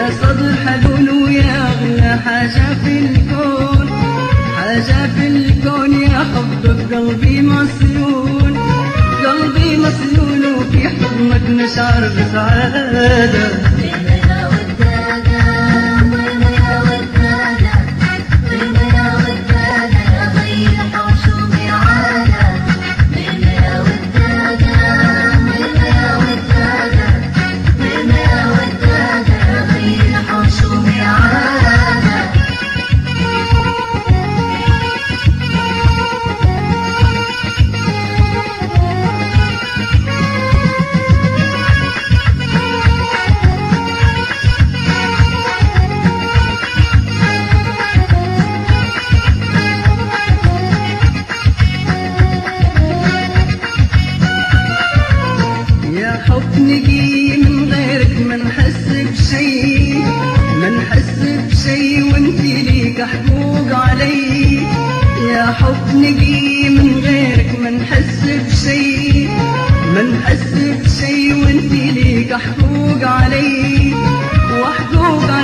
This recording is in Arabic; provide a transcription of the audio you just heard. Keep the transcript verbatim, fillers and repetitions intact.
يا صدر حلول ويا أغلى حاجة في الكون، حاجة في الكون يا حبك قلبي مسيون، قلبي مسيون وفي حضنك نشعر بسعادة. حب نجي من غيرك ما نحس بشي، ما نحس بشي وانتي ليك حقوق علي. يا حب نجي من غيرك ما نحس بشي، ما نحس بشي وانتي ليك حقوق علي، وحقوق